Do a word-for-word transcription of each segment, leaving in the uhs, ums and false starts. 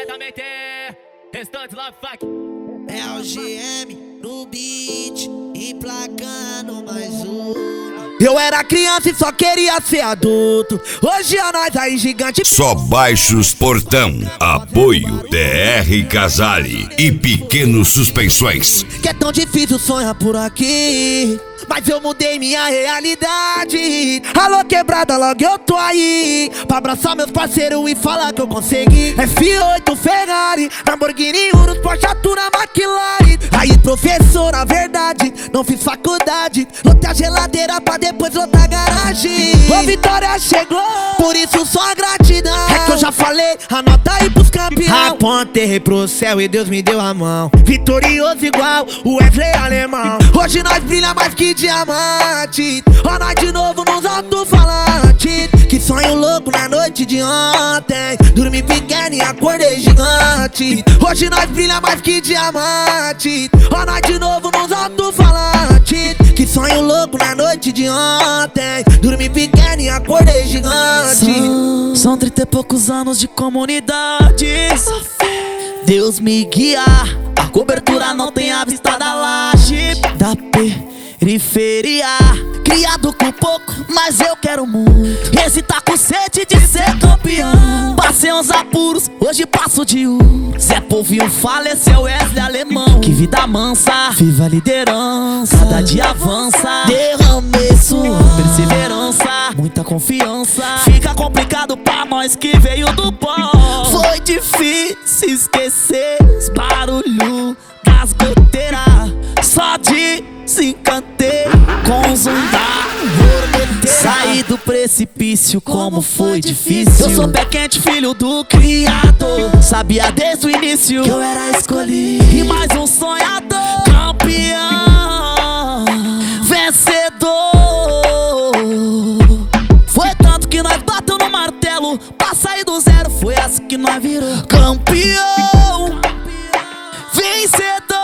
também tem restante love fuck. É o G M no beat, emplacando mais um. Eu era criança e só queria ser adulto. Hoje é nós aí gigante. Só baixos portão. Apoio D R Casale e Pequenos Suspensões. Que é tão difícil sonhar por aqui, mas eu mudei minha realidade. Alô quebrada, logo eu tô aí pra abraçar meus parceiros e falar que eu consegui. F oito Ferrari, Lamborghini, Urus, Porsche, Atura, McLaren. Aí professor, na verdade, não fiz faculdade. Lotei a geladeira pra depois lotar a garagem. Ô Vitória chegou, por isso só gratidão. É que eu já falei, anota aí pros campeão. Apontei pro céu e Deus me deu a mão. Vitorioso igual o Wesley Alemão. Hoje nós brilha mais que diamante. Ó nós de novo nos alto-falantes. Que sonho louco na noite de ontem. Dormi pequeno e acordei gigante. Hoje nós brilha mais que diamante. Ó nós de novo nos alto-falantes. Que sonho louco na noite de ontem. Dormi pequeno e acordei gigante. São, são trinta e poucos anos de comunidade. Deus me guia, a cobertura não tem a vista da laje. Da periferia, criado com pouco, mas eu quero muito. Esse tá com sede de ser campeão. Passei uns apuros, hoje passo de um. Zé Povinho faleceu, Wesley Alemão. Que vida mansa, viva a liderança. Cada dia avança, derramei suor, perseverança, muita confiança. Fica complicado pra nós que veio do pó. Foi difícil esquecer os barulhos das goteiras. Só de se encantei com zundar. Saí do precipício, como foi difícil. Eu sou pé quente, filho do Criador. Sabia desde o início que eu era escolhido. E mais um sonhador, campeão, vencedor. Foi tanto que nós bateu no martelo pra sair do zero. Foi assim que nós virou campeão, vencedor.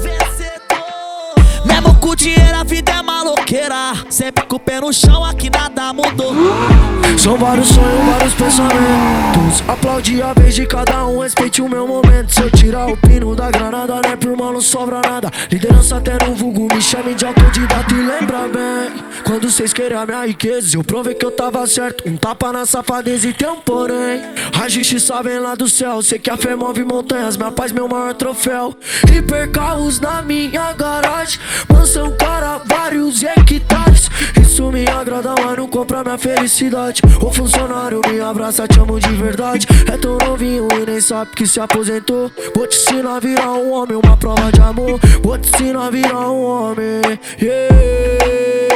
Mesmo com dinheiro a vida é maloqueira. Sempre com o pé no chão, aqui nada mudou. São vários sonhos, vários pensamentos. Aplaudi a vez de cada um, respeite o meu momento. Se eu tirar o pino da granada, né, pro irmão não sobra nada. Liderança até no vulgo, me chame de autodidata. E lembra bem, quando vocês queriam a minha riqueza, eu provei que eu tava certo. Um tapa na safadeza e tem um porém. A justiça vem lá do céu, sei que a fé move montanhas. Minha paz, meu maior troféu. Hipercarros na minha garagem, mansão, cara, vários hectares. Isso me agrada, mas não compra minha felicidade. O funcionário me abraça, te amo de verdade. É tão novinho e nem sabe que se aposentou. Vou te ensinar a virar um homem, uma prova de amor. Vou te ensinar a virar um homem, yeah.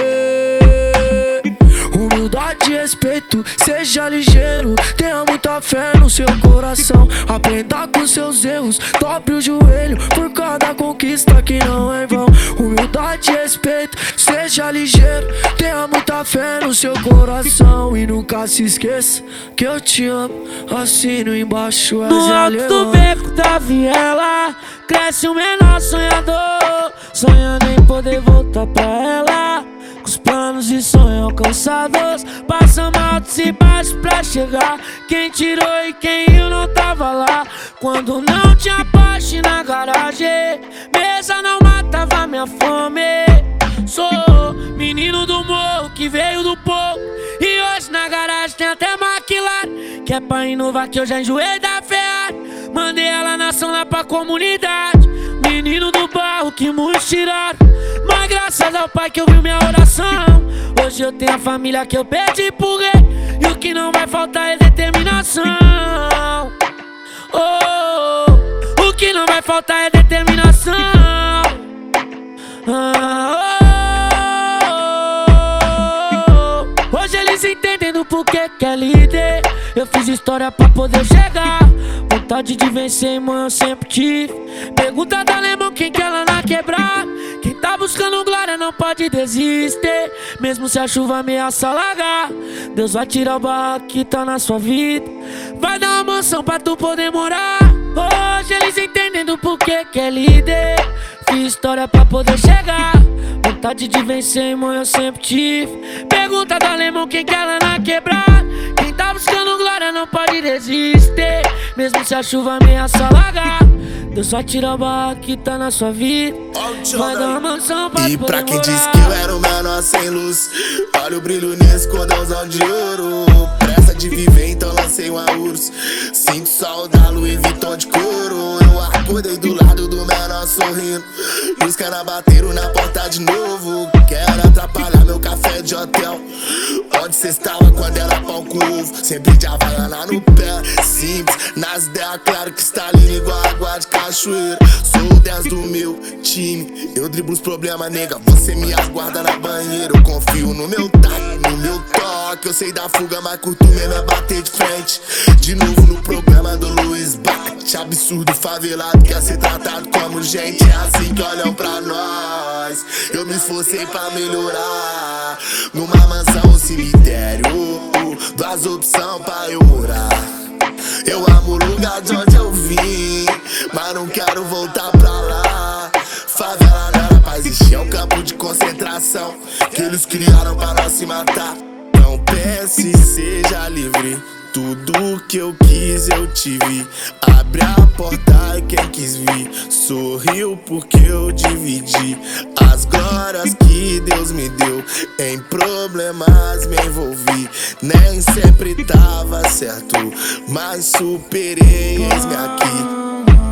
Humildade e respeito, seja ligeiro. Tenha muita fé no seu coração. Aprenda com seus erros, dobre o joelho por cada conquista que não é em vão. Humildade e respeito, seja ligeiro. Tenha muita fé no seu coração. E nunca se esqueça que eu te amo. Assino embaixo, és no alto do beco da viela cresce o menor sonhador, sonhando em poder voltar pra ela. Com os planos e sonhos alcançados, passamos altos e baixos pra chegar. Quem tirou e quem eu não tava lá. Quando não tinha Porsche na garagem, mesa não matava minha fome. Sou menino do morro que veio do povo, e hoje na garagem tem até McLaren. Que é pra inovar que eu já enjoei da Ferrari. Mandei ela na ação lá pra comunidade. Menino do barro que muitos tiraram, mas graças ao pai que ouviu minha oração. Hoje eu tenho a família que eu pedi por rei. E o que não vai faltar é determinação. Oh, oh, o que não vai faltar é determinação. Ah, oh, oh, oh. Hoje eles entendem do porquê que é líder. Eu fiz história pra poder chegar. Vontade de vencer, mãe, eu sempre tive. Pergunta da Alemão quem quer lá na quebrar. Quem tá buscando glória não pode desistir, mesmo se a chuva ameaça alagar. Deus vai tirar o barraco que tá na sua vida, vai dar uma mansão pra tu poder morar. Hoje eles entendem do porquê que é líder. Fiz história pra poder chegar. Vontade de vencer, irmão, eu sempre tive. Pergunta do Alemão quem quer lá na quebrar. Quem tá buscando glória não pode desistir, mesmo se a chuva ameaça alagar. Deus só tira a barra que tá na sua vida. Vai dar uma mansão pra E poder pra quem morar. disse que eu era o menor sem luz, olha o brilho nesse cordãozão de ouro. Pressa de viver, então lancei um urso. Sinto saudade, Louis Vuitton de couro. Eu acordei do lado do menor sorrindo, e os caras bateram na porta de novo. Quero atrapalhar meu café de hotel. Onde cê estava quando era pão com ovo? Sempre de Havaiana no pé. Simples, nas ideias, claro que está lindo igual água de cachoeira. Sou o dez do meu time, eu driblo os problemas, nega. Você me aguarda na banheira. Eu confio no meu taco, no meu toque. Eu sei da fuga, mas curto mesmo é bater de frente. De novo no programa do Luiz Bate. Absurdo, favelado, quer ser tratado como gente. É assim que olham pra nós. Eu me esforcei pra melhorar. Numa mansão, um cemitério, duas opções pra eu morar. Eu amo o lugar de onde eu vim, mas não quero voltar pra lá. Favela não era pra existir, é um campo de concentração que eles criaram pra nós se matar. Não pense e seja livre, tudo que eu quis eu tive. Abre a porta e quem quis vir sorriu porque eu dividi as glórias que Deus me deu. Em problemas me envolvi, nem sempre tava certo, mas superei, eis-me aqui.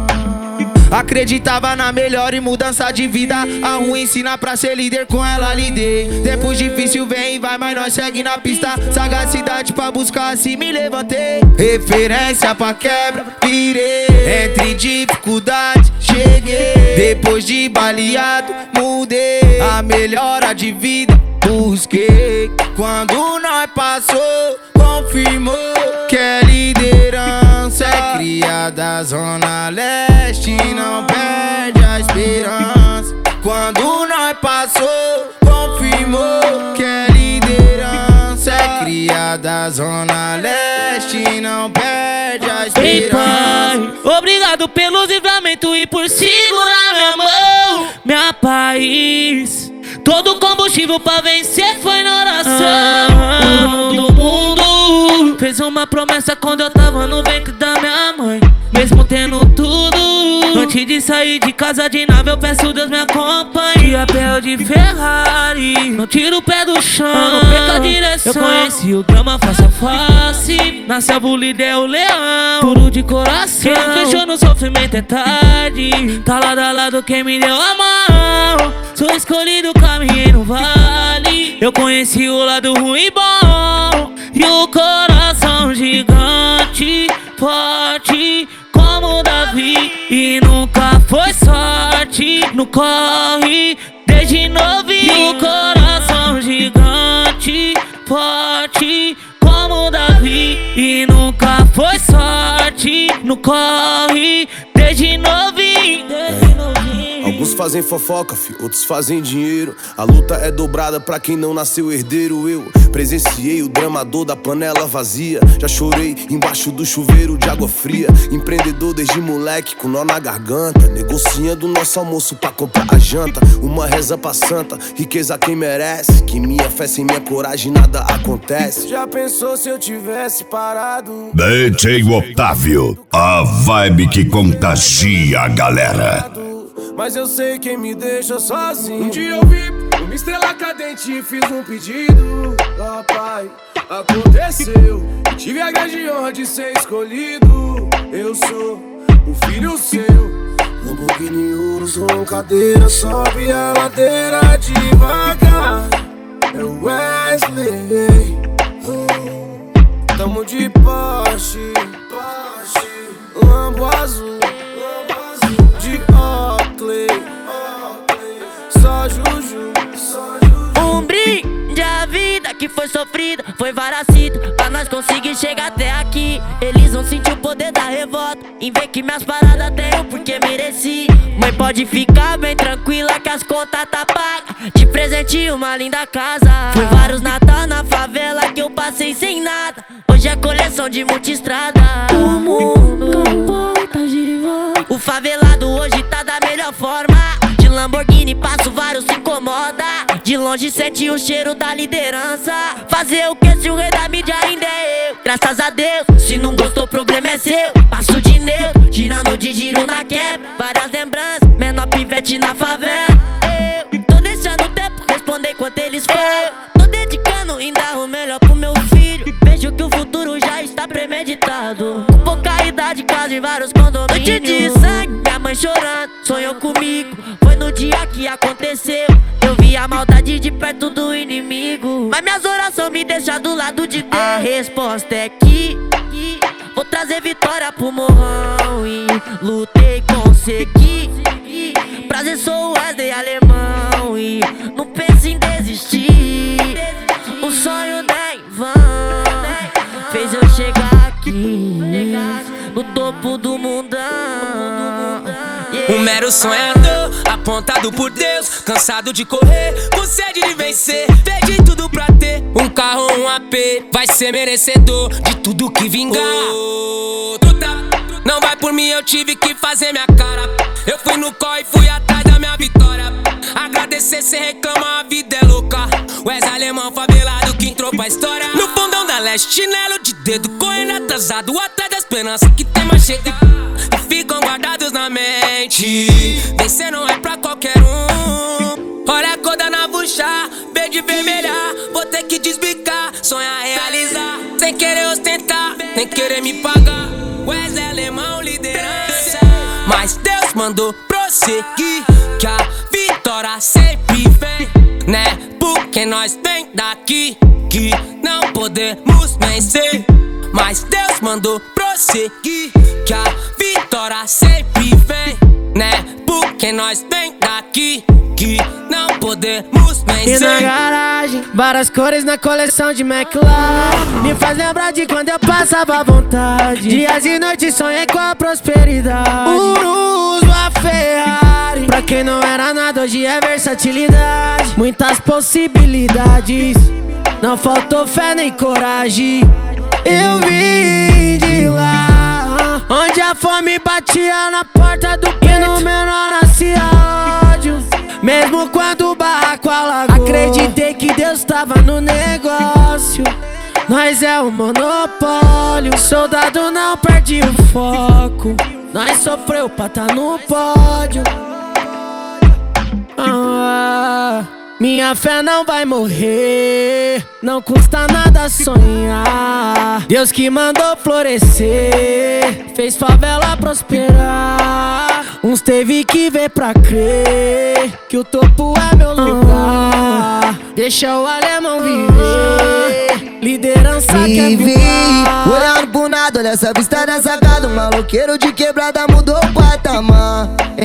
Acreditava na melhor e mudança de vida. A ruim ensina pra ser líder, com ela lidei. Tempos difícil vem e vai, mas nós segue na pista. Sagacidade pra buscar, assim me levantei. Referência pra quebra, virei. Entre dificuldades, cheguei. Depois de baleado, mudei. A melhora de vida, busquei. Quando nós passou, confirmou que é liderança. É criada Zona Leste, não perde a esperança. Quando nós passou, confirmou que é liderança. É criada Zona Leste, não perde a esperança. Ei, pai, obrigado pelo livramento e por segurar minha mão. Minha paz, todo combustível pra vencer foi na oração. O mundo fez uma promessa quando eu tava no ventre da minha mãe. Mesmo tendo tudo, antes de sair de casa de nave, eu peço Deus me acompanhe. De a pé ou de Ferrari, não tiro o pé do chão, não perca a direção. Eu conheci o drama face a face, na selva o líder é o leão, puro de coração. Quem não fechou no sofrimento é tarde, tá lado a lado quem me deu a mão. Sou escolhido, caminhei no vale. Eu conheci o lado ruim e bom, e o coração gigante, forte como Davi. E nunca foi sorte no corre, desde novinho. E o coração gigante, forte como Davi. E nunca foi sorte no corre, desde novinho, desde novinho. Alguns fazem fofoca, fi, outros fazem dinheiro. A luta é dobrada pra quem não nasceu herdeiro. Eu presenciei o dramador da panela vazia. Já chorei embaixo do chuveiro de água fria. Empreendedor desde moleque com nó na garganta, negociando nosso almoço pra comprar a janta. Uma reza pra santa, riqueza quem merece. Que minha fé sem minha coragem nada acontece. Já pensou se eu tivesse parado? D J Otávio, a vibe que contagia a galera. Mas eu sei quem me deixa sozinho. Um dia eu vi uma estrela cadente e fiz um pedido. Lá, pai, aconteceu. Tive a grande honra de ser escolhido. Eu sou o filho seu. Lamborghini Urus com cadeira, sobe a ladeira devagar. É o Wesley. Oh, tamo de Porsche, Porsche, Lambo azul, de Oakley, só Juju, só Juju. Um brinde à vida que foi sofrida, foi varacita, pra nós conseguir chegar até aqui. Eles vão sentir o poder da revolta, em ver que minhas paradas tenho porque mereci. Mãe, pode ficar bem tranquila que as contas tá pagas. De presente uma linda casa. Foi vários Natal na favela que eu passei sem nada. Hoje é coleção de multistrada. O mundo volta, gira e volta. O favelado hoje tá da melhor forma. De Lamborghini passo vários se incomoda. De longe sente o cheiro da liderança. Fazer o que se o rei da mídia ainda é eu? Graças a Deus, se não gostou o problema é seu. Passo pivete na favela. Eu tô deixando o tempo responder enquanto eles falam. Tô dedicando ainda o melhor pro meu filho. Vejo que o futuro já está premeditado. Com pouca idade, casa em vários condomínios. Noite de sangue, minha mãe chorando, sonhou comigo. Foi no dia que aconteceu. Eu vi a maldade de perto do inimigo. Mas minhas orações me deixam do lado de Deus. A resposta é que vou trazer vitória pro morrão. E lutei, consegui. Prazer, sou o Wesley alemão. E não penso em desistir. O sonho não é em vão. Fez eu chegar aqui no topo do mundão. Um mero sonhador, apontado por Deus, cansado de correr, com sede de vencer. Fez de tudo pra ter um carro, um A P. Vai ser merecedor de tudo que vingar. Oh, truta, não vai por mim, eu tive que fazer minha cara. Eu fui no corre e fui atrás da minha vitória. Agradecer, cê reclama, a vida é louca. Wesley alemão favelado que entrou pra história. No fundão da leste, chinelo de dedo, correndo atrasado, atrás da esperança que tem mais chega. E ficam guardados na mente. Vencer não é pra qualquer um. Olha a cor da navuxa, verde vermelha. Vou ter que desbicar, sonhar, realizar. Sem querer ostentar, nem querer me pagar. Wesley alemão, liderança. Mas Deus mandou prosseguir, que a vitória sempre vem, né? Porque nós vem daqui, que não podemos vencer. Mas Deus mandou prosseguir, que a vitória sempre vem, né? Porque nós vem daqui, que não podemos vencer. E na garagem, várias cores na coleção de McLaren. Me faz lembrar de quando eu passava vontade. Dias e noites sonhei com a prosperidade. Urus, a Ferrari. Pra quem não era nada, hoje é versatilidade. Muitas possibilidades, não faltou fé nem coragem. Eu vim de lá, onde a fome batia na porta do peito. No menor nascia ódio, mesmo quando o barraco alagou. Acreditei que Deus tava no negócio. Nós é o monopólio. Soldado não perde o foco. Nós sofreu pra tá no pódio. Ah, minha fé não vai morrer, não custa nada sonhar. Deus que mandou florescer, fez favela prosperar. Uns teve que ver pra crer que o topo é meu lugar. Deixa o alemão viver, liderança quer voar. Olhando pro nada, olha essa vista da sacada. Um maloqueiro de quebrada mudou o patamar.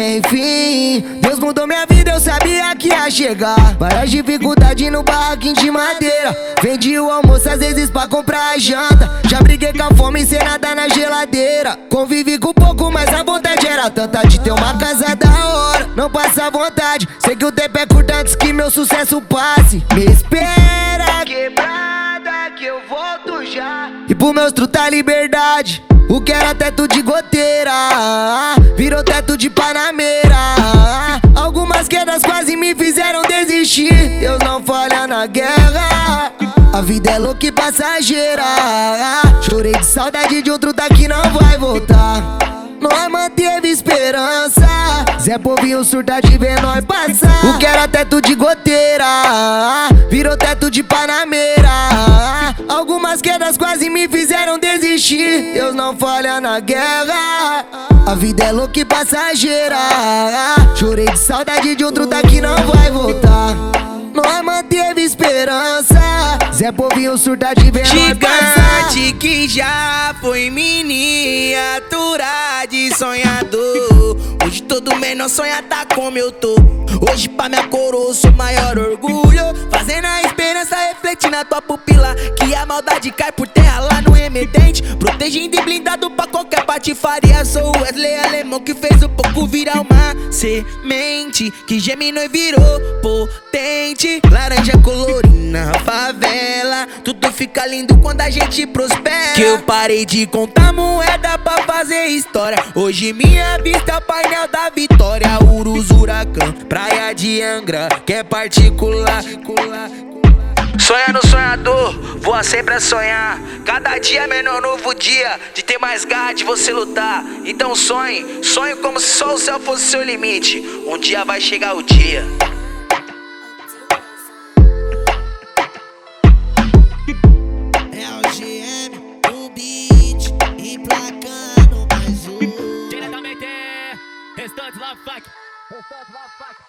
Enfim, Deus mudou minha vida, eu sabia que ia chegar. Várias dificuldades no barraquinho de madeira. Vendi o almoço às vezes pra comprar a janta. Já briguei com a fome sem nada na geladeira. Convivi com pouco, mas a vontade era tanta de ter uma casa da hora. Não passa vontade, sei que o tempo é curto antes que meu sucesso passe. Me espera, quebrada, que eu volto já. E pro meus truta liberdade, o que era teto de goteira virou teto de panameira. Algumas quedas quase me fizeram desistir. Deus não falha na guerra, a vida é louca e passageira. Chorei de saudade de um truta que não vai voltar. Nós manteve esperança, Zé Povinho surta de ver nós passar. O que era teto de goteira virou teto de panameira. Algumas quedas quase me fizeram desistir. Deus não falha na guerra, a vida é louca e passageira. Chorei de saudade de um truta que não vai voltar. Nós manteve esperança, Zé Povinho surta de ver nós passar. Gigante que já foi miniatura de sonhador. Hoje todo menor sonha tá como eu tô. Hoje pra minha coroa eu sou maior orgulho. Fazendo a esperança refletir na tua pupila, que a maldade cai por terra lá no emergente. Protegendo e blindado pra qualquer patifaria. Sou o Wesley alemão que fez o pouco virar uma semente que germinou e virou potente. Laranja colorina, favela, tudo fica lindo quando a gente prospera. Que eu parei de contar moeda pra fazer história. Hoje minha vista é o painel da vitória. Urus, Huracão, praia de Angra, que é particular. Sonhando sonhador, voa sempre a sonhar. Cada dia é menor novo dia, de ter mais garra de você lutar. Então sonhe, sonhe como se só o céu fosse seu limite. Um dia vai chegar o dia. É o G M, o beat, emplacando mais um. Diretamente, Restante Love Fuck. Restante Love Fuck.